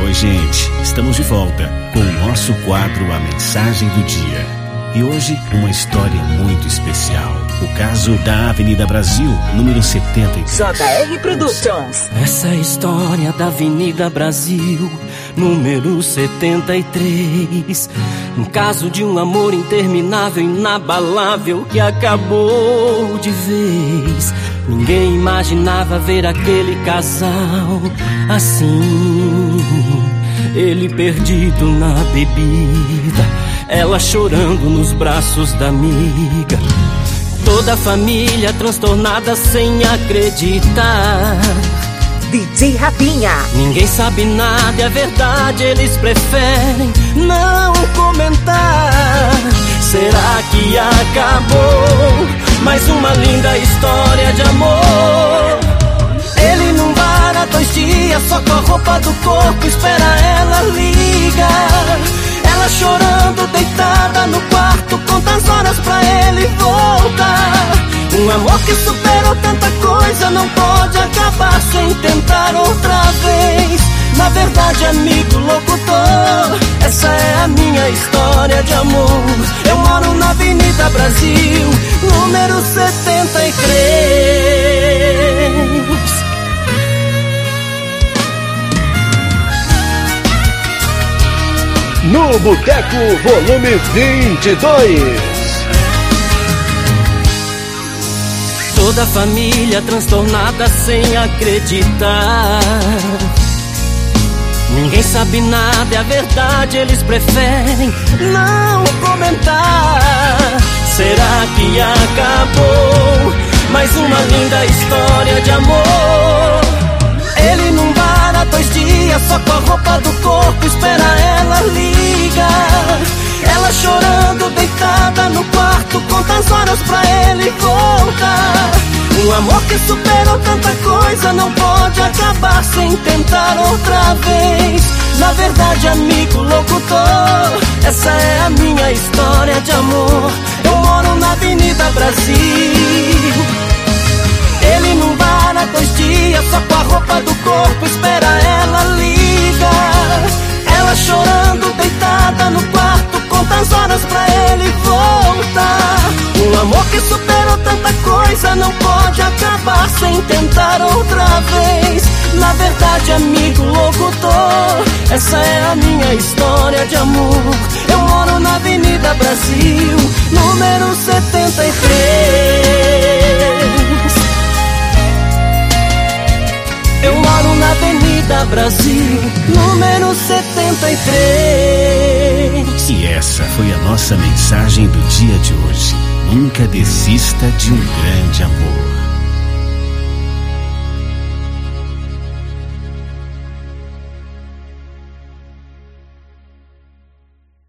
Oi, gente, estamos de volta com o nosso quadro A Mensagem do Dia. E hoje, uma história muito especial. O caso da Avenida Brasil, número 73. JR Productions. Essa é a história da Avenida Brasil, número 73. Um caso de um amor interminável, inabalável, que acabou de vez. Ninguém imaginava ver aquele casal assim. Ele perdido na bebida, ela chorando nos braços da amiga. Toda a família transtornada sem acreditar. DJ Rafinha. Ninguém sabe nada, é verdade, eles preferem não comentar. Será que acabou mais uma linda história de amor? Ele não para 2 dias, só com a roupa do corpo espera ela ligar. Ela chorando, deitada no quarto, conta as horas pra ele voltar. Um amor que superou tanta coisa não pode acabar sem tentar outra vez. Na verdade, amigo locutor, essa é a minha história de amor. Eu moro na Avenida Brasil, número 73. No Boteco, volume 22. Toda a família transtornada sem acreditar. Ninguém sabe nada, é a verdade, eles preferem não comentar. Será que acabou mais uma linda história de amor? Ele não para 2 dias, só com a roupa do corpo espera ela ligar. Ela chorando, deitada no quarto, conta as horas pra ele voltar. Um amor que superou tanta coisa não pode acabar sem tentar outra vez. Na verdade, amigo locutor, essa é a minha história de amor. Eu moro na Avenida Brasil. Ele não para 2 dias, só com a roupa do corpo espera ela ligar. Ela chorando, deitada no quarto, conta as horas pra ele voltar. Um amor que superou tanta coisa não pode acabar sem tentar outra vez. Na verdade, amigo locutor, essa é a minha história de amor. Eu moro na Avenida Brasil, número 73. Eu moro na Avenida Brasil, número 73. E essa foi a nossa mensagem do dia de hoje. Nunca desista de um grande amor.